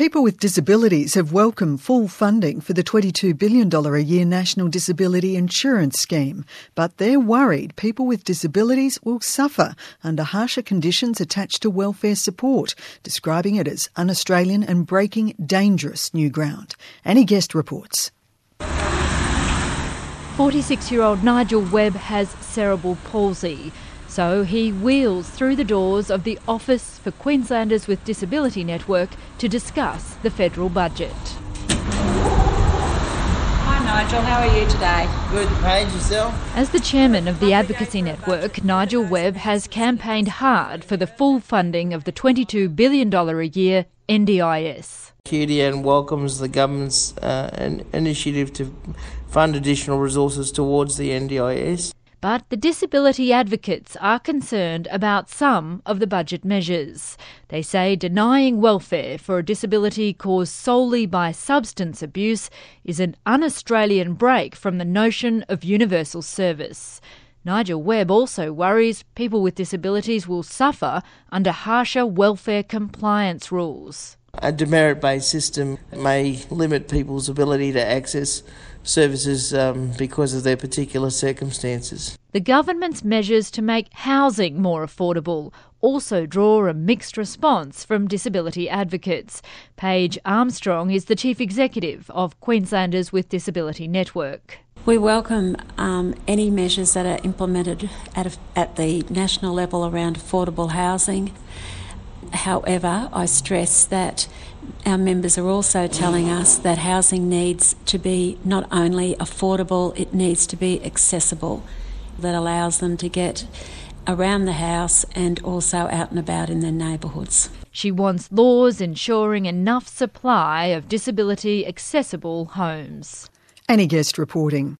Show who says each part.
Speaker 1: People with disabilities have welcomed full funding for the $22 billion a year National Disability Insurance Scheme, but they're worried people with disabilities will suffer under harsher conditions attached to welfare support, describing it as un-Australian and breaking dangerous new ground. Annie Guest reports.
Speaker 2: 46-year-old Nigel Webb has cerebral palsy, so he wheels through the doors of the Office for Queenslanders with Disability Network to discuss the federal budget.
Speaker 3: Hi Nigel, how are you today?
Speaker 4: Good, Paige, yourself?
Speaker 2: As the chairman of the Advocacy Network, Nigel Webb has campaigned hard for the full funding of the $22 billion a year NDIS.
Speaker 4: QDN welcomes the government's initiative to fund additional resources towards the NDIS.
Speaker 2: But the disability advocates are concerned about some of the budget measures. They say denying welfare for a disability caused solely by substance abuse is an un-Australian break from the notion of universal service. Nigel Webb also worries people with disabilities will suffer under harsher welfare compliance rules.
Speaker 4: A demerit-based system may limit people's ability to access services because of their particular circumstances.
Speaker 2: The government's measures to make housing more affordable also draw a mixed response from disability advocates. Paige Armstrong is the Chief Executive of Queenslanders with Disability Network.
Speaker 5: We welcome any measures that are implemented at the national level around affordable housing. However, I stress that our members are also telling us that housing needs to be not only affordable, it needs to be accessible, that allows them to get around the house and also out and about in their neighbourhoods.
Speaker 2: She wants laws ensuring enough supply of disability accessible homes.
Speaker 1: Annie Guest reporting.